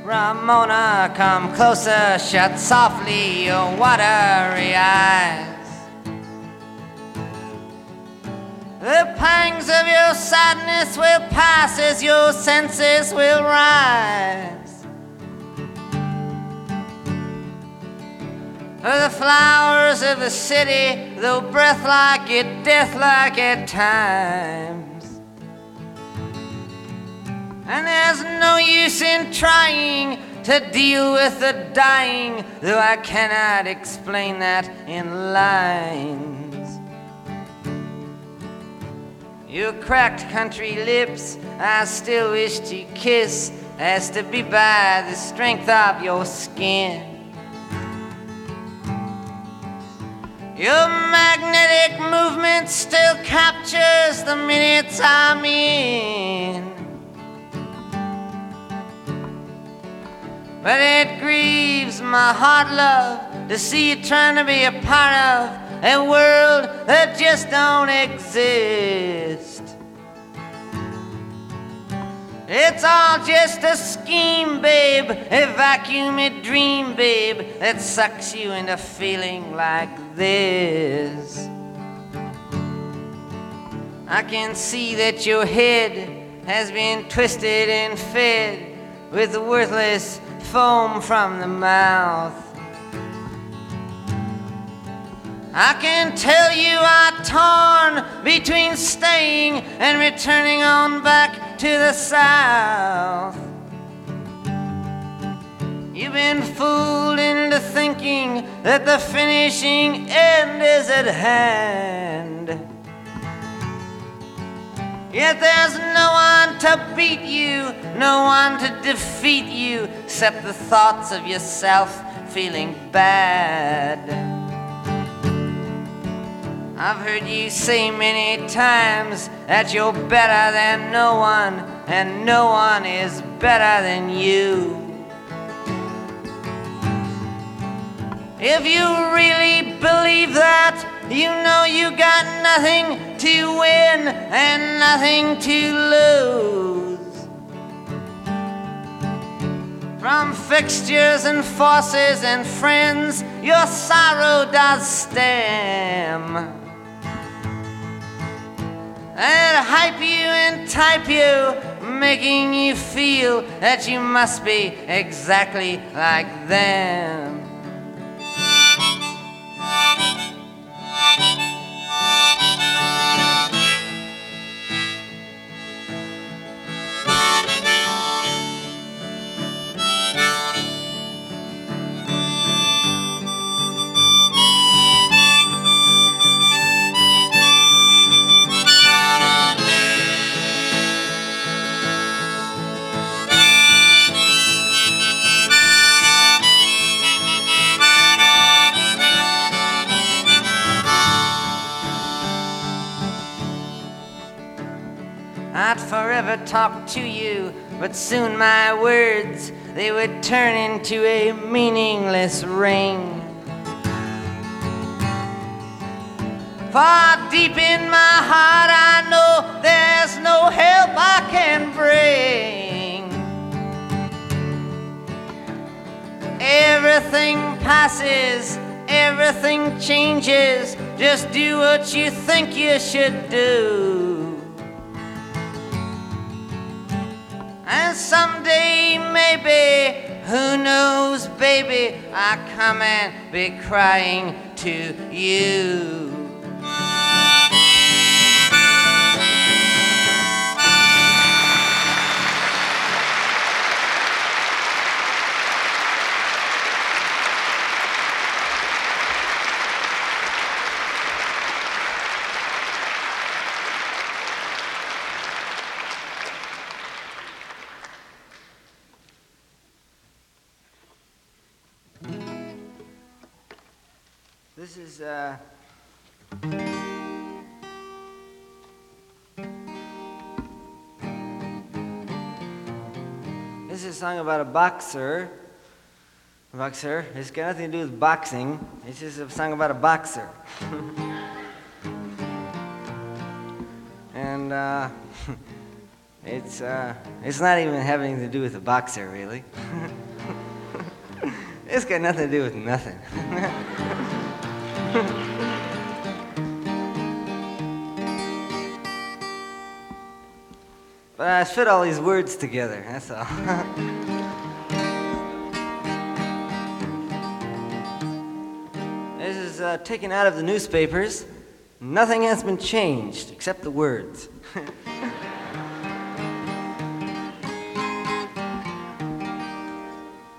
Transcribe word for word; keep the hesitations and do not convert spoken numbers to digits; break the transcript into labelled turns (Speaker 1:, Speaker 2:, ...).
Speaker 1: Ramona, come closer, shut softly your watery eyes. The pangs of your sadness will pass as your senses will rise. The flowers of the city, though breath-like, yet death-like at times. And there's no use in trying to deal with the dying, though I cannot explain that in lines. Your cracked country lips I still wish to kiss, as to be by the strength of your skin. Your magnetic movement still captures the minutes I'm in. But it grieves my heart, love, to see you trying to be a part of a world that just don't exist. It's all just a scheme, babe, a vacuumy dream, babe, that sucks you into feeling like this. I can see that your head has been twisted and fed with the worthless foam from the mouth. I can tell you are torn between staying and returning on back to the south. You've been fooled into thinking that the finishing end is at hand. Yet there's no one to beat you, no one to defeat you, except the thoughts of yourself feeling bad. I've heard you say many times that you're better than no one, and no one is better than you. If you really believe that, you know you got nothing to win and nothing to lose. From fixtures and forces and friends, your sorrow does stem. And hype you and type you, making you feel that you must be exactly like them. I'd forever talk to you, but soon my words, they would turn into a meaningless ring. Far deep in my heart I know there's no help I can bring. Everything passes, everything changes, just do what you think you should do. And someday, maybe, who knows, baby, I come and be crying to you. This is, uh... This is a song about a boxer. A boxer. It's got nothing to do with boxing. It's just a song about a boxer. And, uh... it's, uh... It's not even having to do with a boxer, really. It's got nothing to do with nothing. But I fit all these words together, that's all. This is uh, taken out of the newspapers. Nothing has been changed except the words.